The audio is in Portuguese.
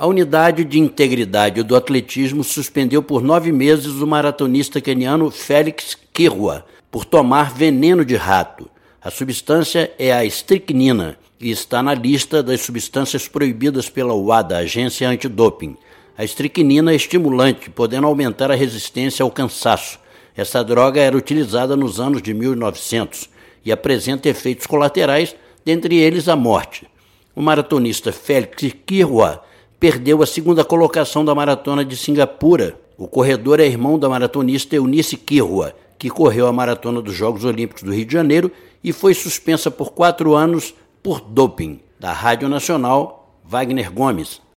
A unidade de integridade do atletismo suspendeu por 9 meses o maratonista queniano Felix Kirwa por tomar veneno de rato. A substância é a estricnina e está na lista das substâncias proibidas pela WADA, Agência Antidoping. A estricnina é estimulante, podendo aumentar a resistência ao cansaço. Essa droga era utilizada nos anos de 1900 e apresenta efeitos colaterais, dentre eles a morte. O maratonista Felix Kirwa perdeu a segunda colocação da maratona de Singapura. O corredor é irmão da maratonista Eunice Kirwa, que correu a maratona dos Jogos Olímpicos do Rio de Janeiro e foi suspensa por 4 anos por doping. Da Rádio Nacional, Wagner Gomes.